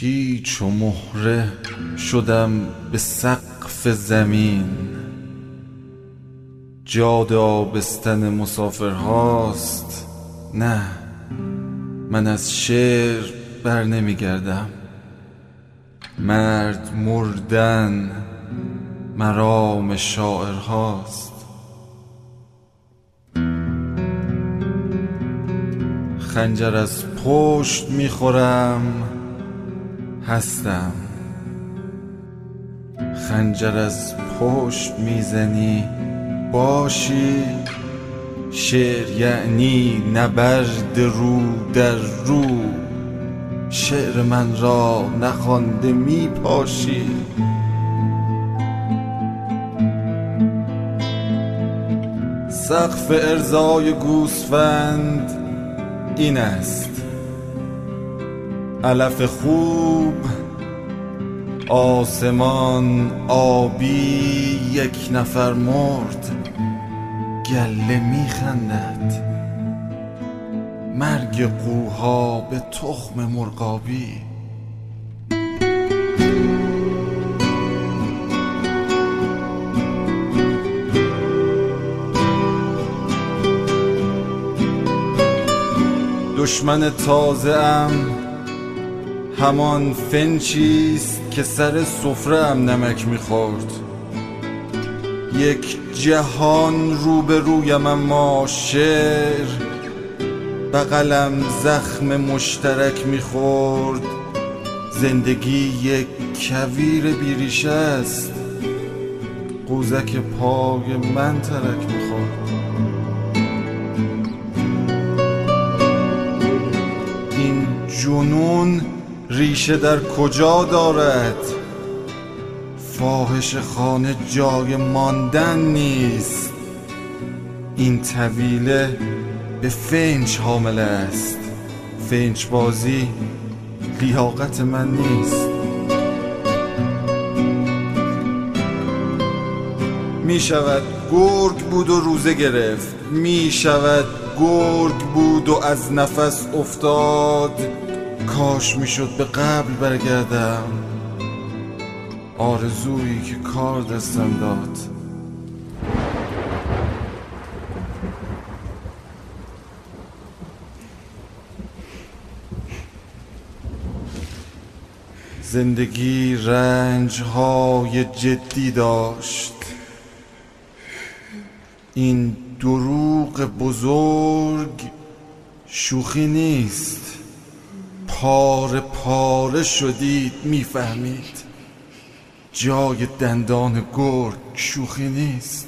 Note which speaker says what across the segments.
Speaker 1: پیچ و مهره شدم به سقف زمین، جاد آبستن مسافرهاست. نه، من از شعر بر نمی گردم. مرد مردن مرام شاعرهاست. خنجر از پشت میخورم هستم، خنجر از پشت میزنی باشی. شعر یعنی نبرد رو در رو، شعر من را نخوانده میپاشی. سقف ارزای گوسفند این است، علف خوب آسمان آبی، یک نفر مرد گله میخندد. مرگ قوها به تخم مرغابی. دشمن تازه ام همان فنچیست که سر سفره ام نمک میخورد. یک جهان روبرویم اما شعر بغلم زخم مشترک میخورد. زندگی یک کویر بیریشه است، قوزک پای من ترک میخورد. این جنون ریشه در کجا دارد؟ فاحش خانه جای ماندن نیست. این طویله به فنج حامل است. فنج بازی لیاقت من نیست. می شود گرگ بود و روزه گرفت، می شود گرگ بود و از نفس افتاد. کاش می شد به قبل برگردم، آرزویی که کار دستم داد. زندگی رنج‌های جدی داشت. این دروغ بزرگ شوخی نیست. پاره پاره شدید میفهمید. جای دندان گرگ شوخی نیست.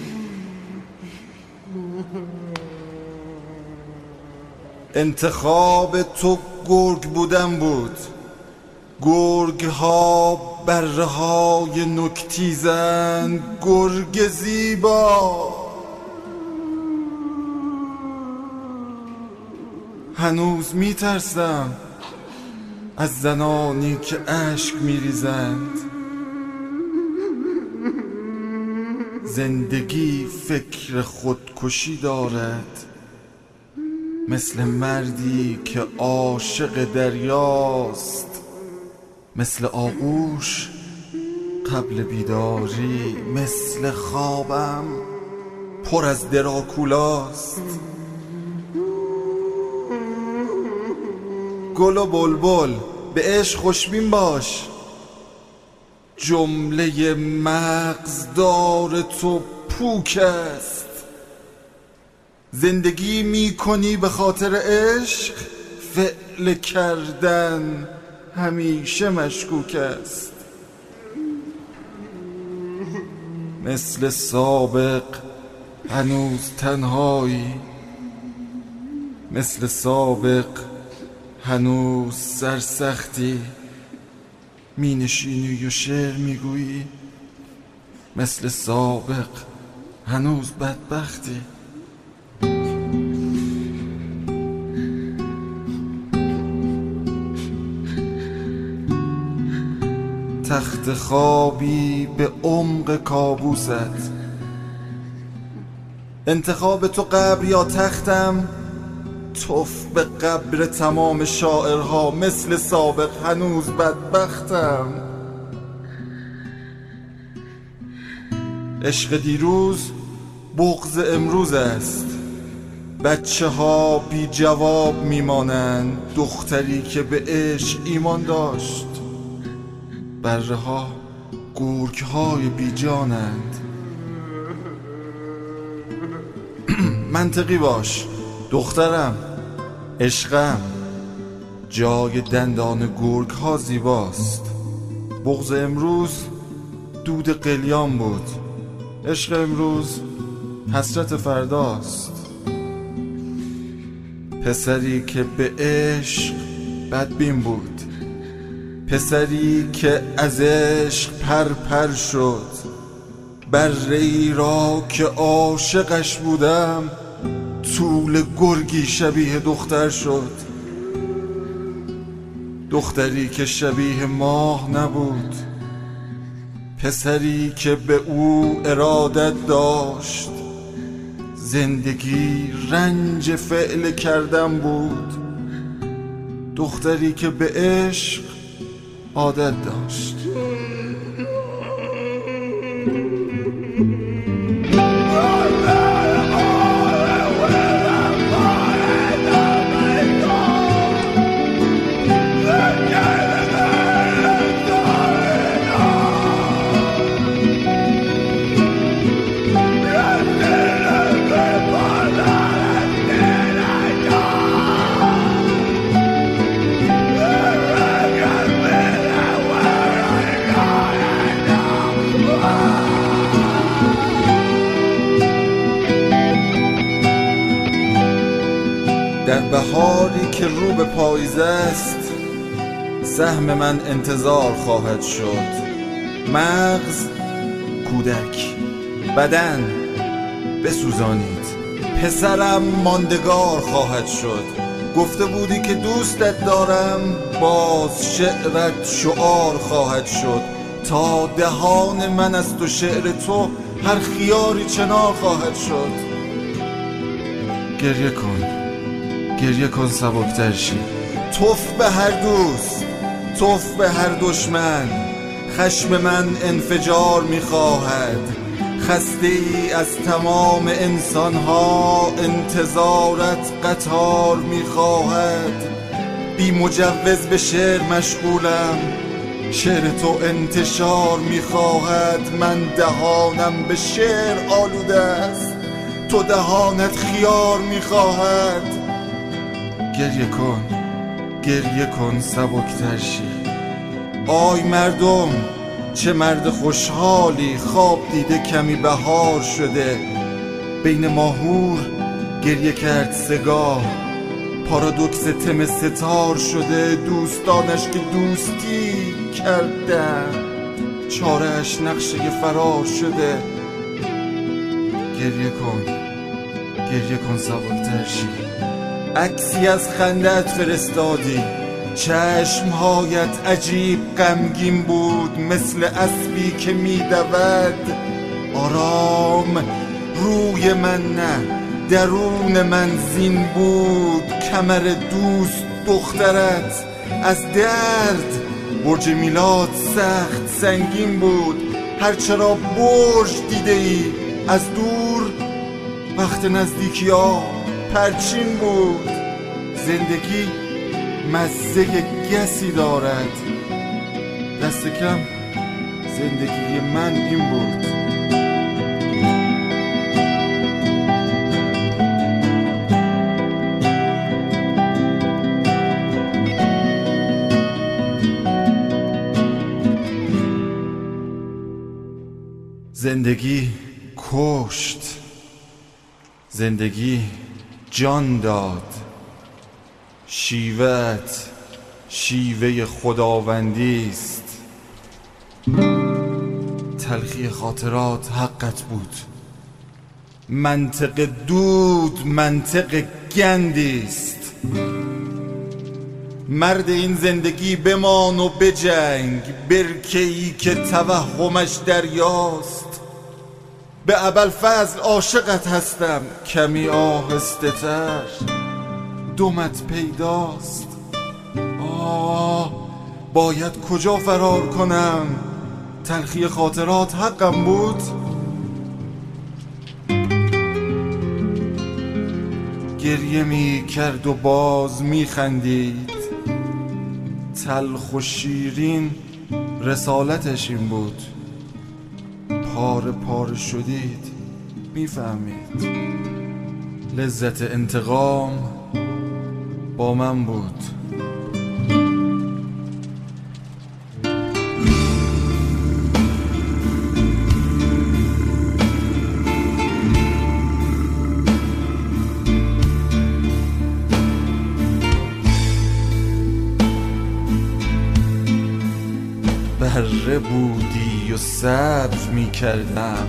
Speaker 1: انتخاب تو گرگ بودن بود. گرگ ها بره های نکتیزن، گرگ زیبا. هنوز میترسم از زنانی که اشک میریزند. زندگی فکر خودکشی دارد، مثل مردی که عاشق دریاست. مثل آغوش قبل بیداری، مثل خوابم پر از دراکولاست. گل و بلبل به عشق خوشبین باش. جمله مغزدار تو پوک است. زندگی می کنی به خاطر عشق، فعل کردن همیشه مشکوک است. مثل سابق هنوز تنهایی، مثل سابق هنوز سرسختی. می نشینی و شعر می گویی، مثل سابق هنوز بدبختی. تخت خوابی به عمق کابوست. انتخاب تو قبر یا تختم، توف به قبر تمام شاعرها، مثل سابق هنوز بدبختم. عشق دیروز بغض امروز است، بچه ها بی جواب میمانند. دختری که به عشق ایمان داشت، بره ها گرگ های بی جانند. منطقی باش دخترم، عشقم، جای دندان گرگ ها زیباست. بغض امروز دود قلیان بود، عشق امروز حسرت فرداست. پسری که به عشق بدبین بود، پسری که از عشق پر شد. بره‌ای را که عاشقش بودم، طول گرگی شبیه دختر شد. دختری که شبیه ماه نبود، پسری که به او ارادت داشت. زندگی رنج فعل کردن بود، دختری که به عشق عادت داشت. در بهاری که رو به پاییز است، سهم من انتظار خواهد شد. مغز کودک، بدن بسوزانید، پسرم ماندگار خواهد شد. گفته بودی که دوستت دارم، باز شعرت شعار خواهد شد. تا دهان من از تو شعر تو هر خیاری چنار خواهد شد. گریه کن، گریه کن سبکتر شی. توف به هر دوست، توف به هر دشمن. خشم من انفجار میخواهد. خسته ای از تمام انسانها، انتظارت قطار میخواهد. بی مجوز به شعر مشغولم، شعر تو انتشار میخواهد. من دهانم به شعر آلوده است، تو دهانت خیار میخواهد. گریه کن، گریه کن سبکتر شی. آی مردم، چه مرد خوشحالی، خواب دیده کمی بهار شده. بین ماهور گریه کرد سگاه، پارادوکس تم ستار شده. دوستانش که دوستی کردن، چاره‌اش نقشه فرار شده. گریه کن، گریه کن سبکتر شی. عکسی از خندت فرستادی، چشمهایت عجیب غمگین بود، مثل اسبی که میدود. آرام روی من نه، درون من زین بود. کمر دوست دخترت از درد، برج میلاد سخت سنگین بود. هرچرا برج دیده ای از دور، وقت نزدیکی ها پرچین بود. زندگی مزه گسی دارد، دست کم زندگی من این بود. زندگی کشت، زندگی جان داد. شیوه‌ات شیوه خداوندی است. تلخی خاطرات حقت بود. منطق دود منطق گندی است. مرد این زندگی بمان و بجنگ، برکه‌ای که توهمش دریاست. به ابوالفضل عاشقت هستم، کمی آهسته تر. دمت پیداست. باید کجا فرار کنم؟ تلخی خاطرات حقم بود. گریه می کرد و باز می خندید، تلخ و شیرین رسالتش این بود. پاره پاره شدید میفهمید، لذت انتقام با من بود. بره بودی و صبر می کردم،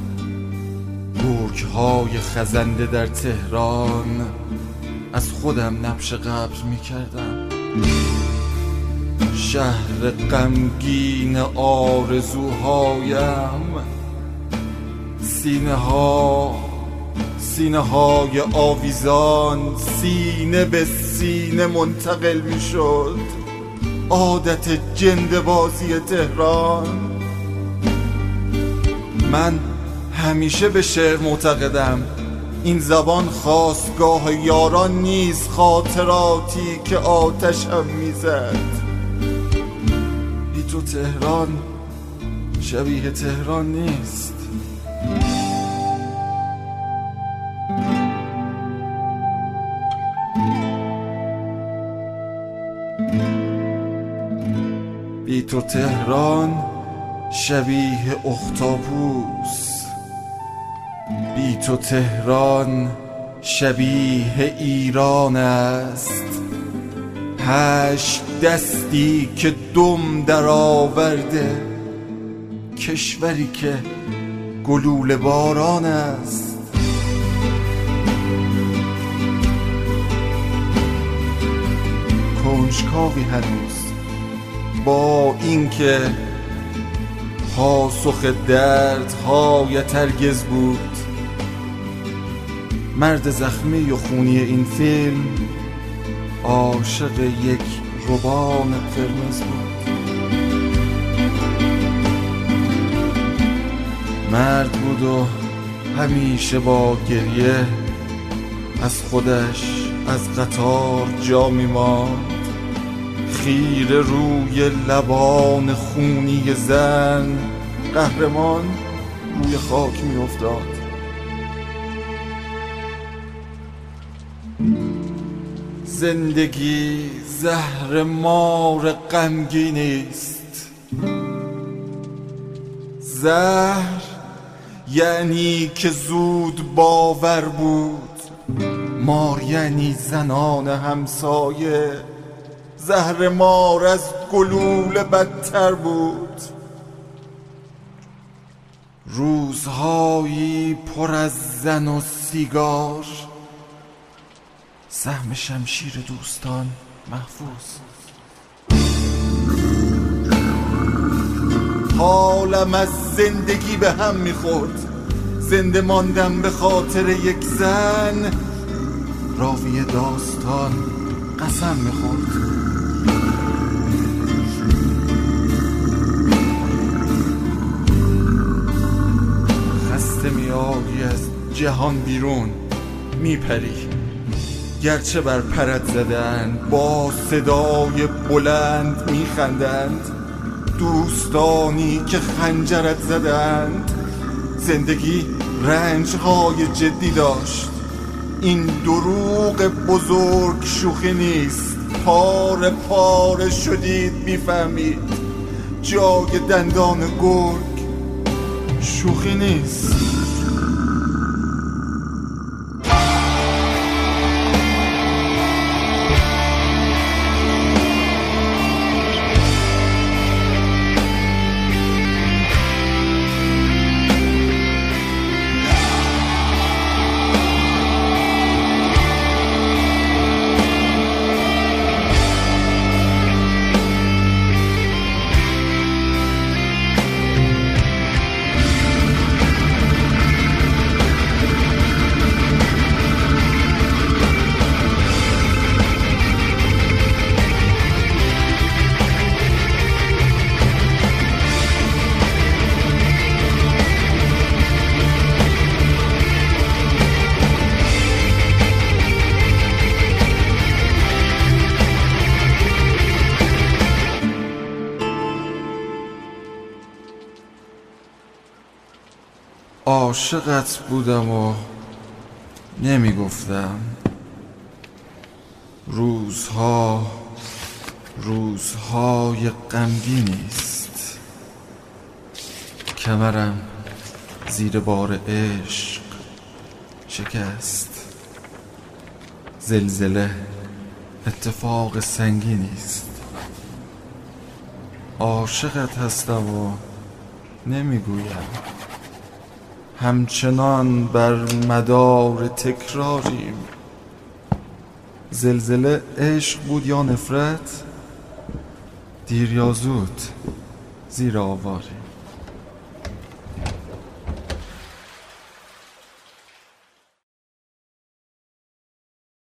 Speaker 1: گرگ‌های خزنده در تهران، از خودم نبش قبر می کردم. شهر غمگین آرزوهایم، سینه های آویزان سینه به سینه منتقل می شد. عادت جنده بازی تهران. من همیشه به شعر معتقدم، این زبان خاستگاه یاران نیست، خاطراتی که آتشم میزد. بی تو تهران شبیه تهران نیست. بی تو تهران شبیه اختاپوس، بی تو تهران شبیه ایران است. 8 دستی که دم در آورده، کشوری که گلوله باران است. کنجکاوی هنوز با اینکه پاسخ دردهایت هرگز بود. مرد زخمی و خونی این فیلم عاشق یک روبان قرمز بود. مرد بود و همیشه با گریه از خودش از قطار جا می‌ماند. خیره روی لبان خونی زن، قهرمان روی خاک می افتاد. زندگی زهر مار غمگینی است. زهر یعنی که زود باور بود، مار یعنی زنان همسایه. زهر مار از گلوله بدتر بود. روزهایی پر از زن و سیگار، سهم شمشیر دوستان محفوظ. حالم از زندگی به هم میخورد. زنده ماندم به خاطر یک زن. راوی داستان قسم میخورد. خسته میآیی از جهان بیرون، میپری. گرچه بر پرت زدند، با صدای بلند میخندند. دوستانی که خنجرت زدند. زندگی رنجهای جدی داشت. این دروغ بزرگ شوخی نیست. پاره پاره شدید میفهمید. جای دندان گرگ شوخی نیست. عاشقت بودم و نمیگفتم. روزهای غمگینیست، کمرم زیر بار عشق شکست. زلزله اتفاق سنگینیست، عاشقت هستم و نمیگویم. همچنان بر مدار تکراریم. زلزله عشق بود یا نفرت؟ دیر یا زود زیر آواریم.